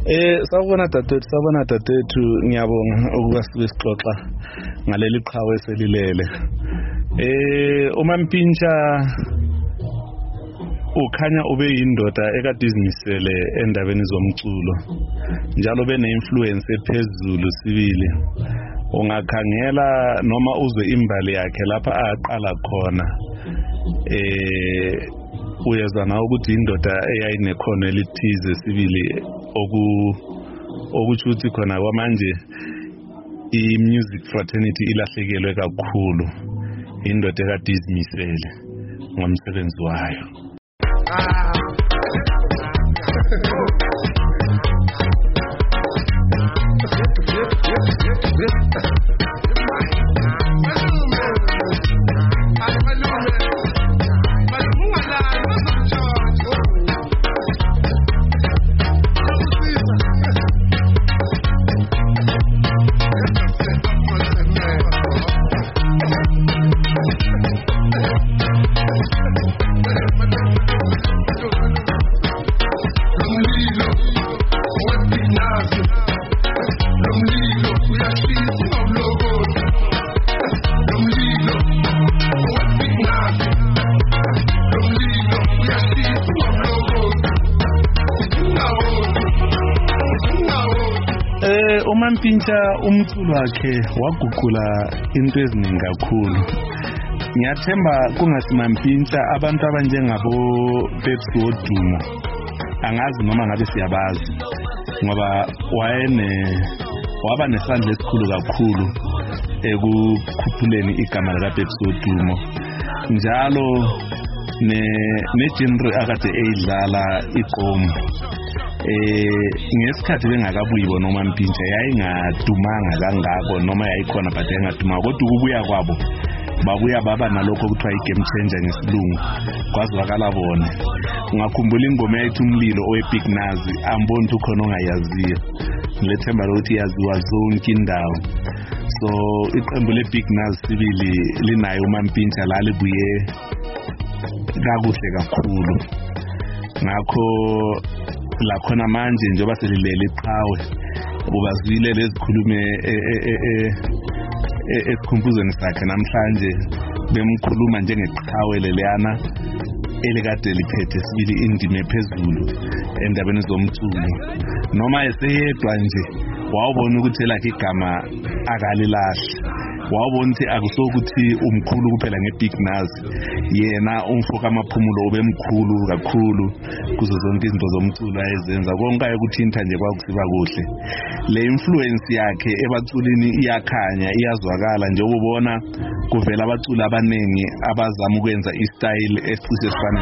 Sawubona dadethu ngiyabonga ukuba sibe sixoxa ngaleli qhawe eselilele. uMampintsha ukhanya ube yindoda ekadizimisele endabeni zomculo njalo bene-influence ephezulu sibili. Ungakhangela noma uzwe imbali yakhe lapha aqala khona uyezwa nawe ukuthi indoda eyayinekhono elithize sibili okuthi ukuthi khona kwamanje i-music fraternity ilahlekelwe kakhulu. Indoda ekadizimisele ngomsebenzi wayo. uMampintsha umculo wakhe waguqula into eziningi kakhulu. Ngiyathemba kungasiMampintsha abantu abanjengabo Pepsi Wodumo angazi noma ngabe siyabazi ngoba waba nesandla esikhulu kakhulu ekukhuphuleni igama lika Pepsi Wodumo njalo ne-genre akade eyidlala iqomo. Ngesikhathi bengakabuyi bona uMampintsha yayingadumanga kangako noma yayikhona but yayingadumanga kodwa ukubuya kwabo babuya baba nalokho kuthiwa i-game changer ngesilungu kwazwakala bona. Ungakhumbula ingoma yayithi umlilo owe-Big Nazi amboni ukuthi khona ongayaziyo ngilethemba lokuthi yaziwa zonke indawo. So iqembu le-Big Nazi sibili linayo uMampintsha la libuye kakuhle kakhulu. Ngakho la khona manje njengoba selilele iqhawe ubazwile lezikhulume esikhumbuzweni sakhe namhlanje bemkhuluma njengeqhawe leliyana elikade liphethe sibili indima ephezulu endabeni zomculo. Noma eseyedwa nje wawubona ukuthi elakhe igama akalilahle. Wawubona ukuthi akusokuthi umkhulu kuphela nge-Big Nazi, yena umfoka amaphumulo obemkhulu kakhulu kuzo zonke izinto zomculo ayezenza. Konke ayekuthinta nje kwakusiba kuhle. Le influence yakhe ebaculini iyakhanya iyazwakala nje ubona kuvela abaculi abaningi abazama ukwenza i-style esicishe sifane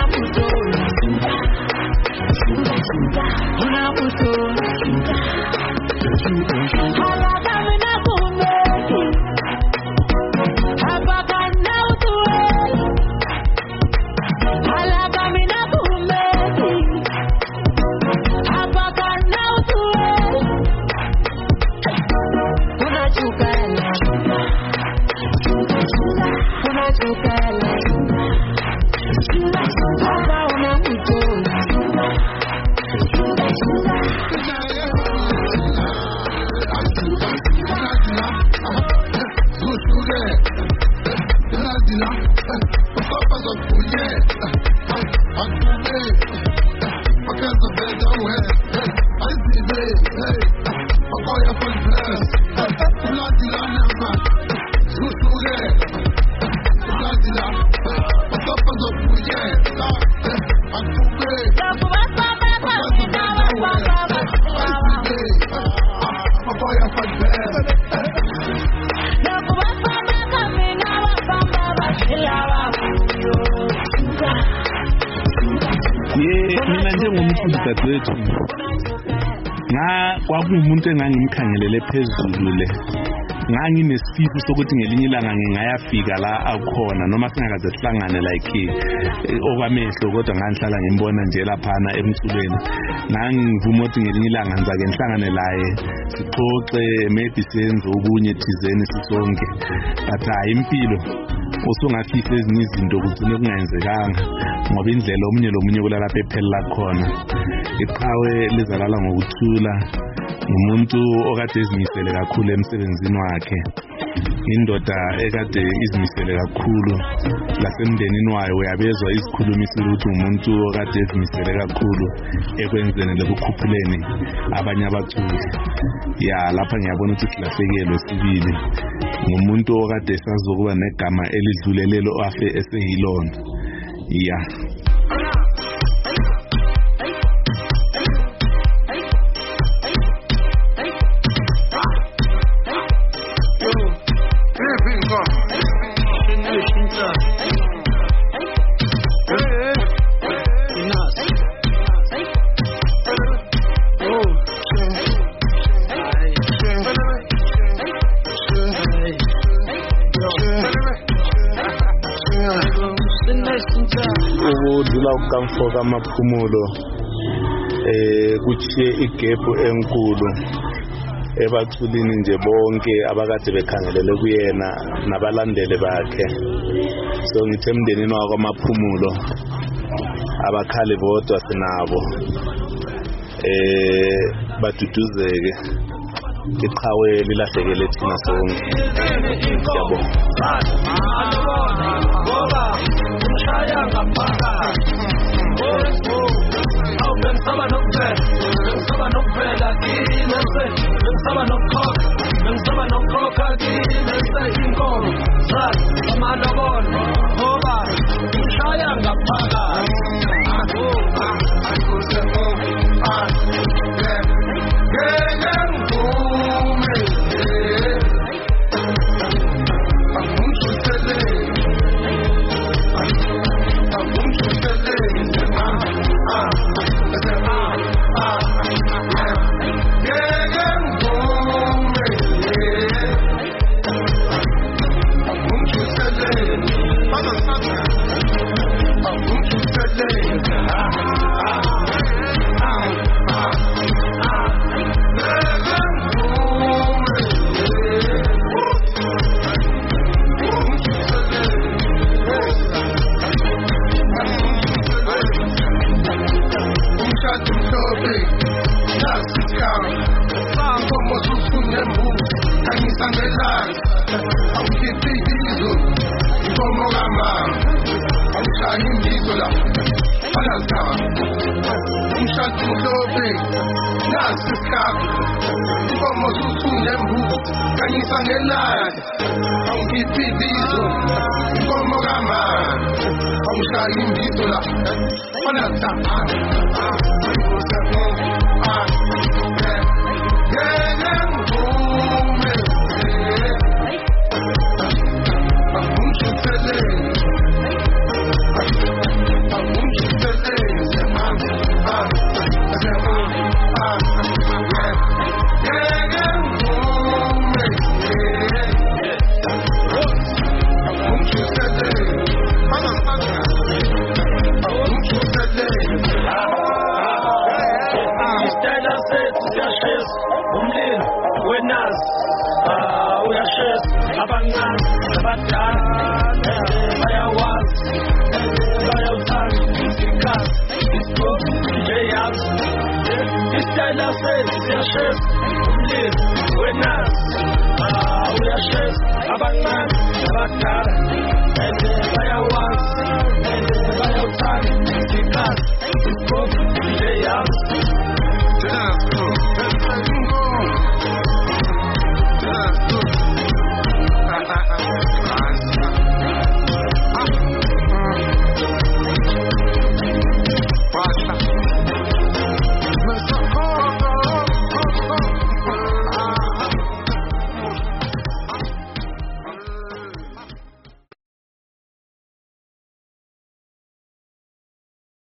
kwakumuntu engangimkhangelele phezulu le. Nganginesifo sokuthi ngelinye ilanga ngingayafika la akhona noma singakaze sihlangane like okwamehlo kodwa ngangihlala ngimbona nje laphana emculweni. Ngangivuma ukuthi ngelinye ilanga ngizake ngihlangane laye sixoxe maybe senze okunye thizeni sisonke. But hayi impilo usungafisa ezinye izinto kugcine kungayenzekanga ngoba indlela omunye lomunye kulalapha ephelela khona. Iqhawe lizalala ngokuthula, umuntu okade ezimisele kakhulu emsebenzini wakhe, indoda ekade izimisele kakhulu lasemndenini wayo. Uyabezwa izikhulumisa ukuthi umuntu okade ezimisele kakhulu ekwenzeni lekukhuphuleni abanye abaculi. Lapha ngiyabona ukuthi silahlekelwe sibili ngumuntu okade esazokuba negama elidlulelelo afe eseyilona. Ukudlula kukamfoka amaphumulo kuchiye igepu enkulu ebaculini nje bonke abakade bekhangelele kuyena nabalandeli bakhe. So ngithe emndenini wakwamaphumulo abakhali bodwa sinabo baduduzeke, iqhawe lilahlekele thina sonke.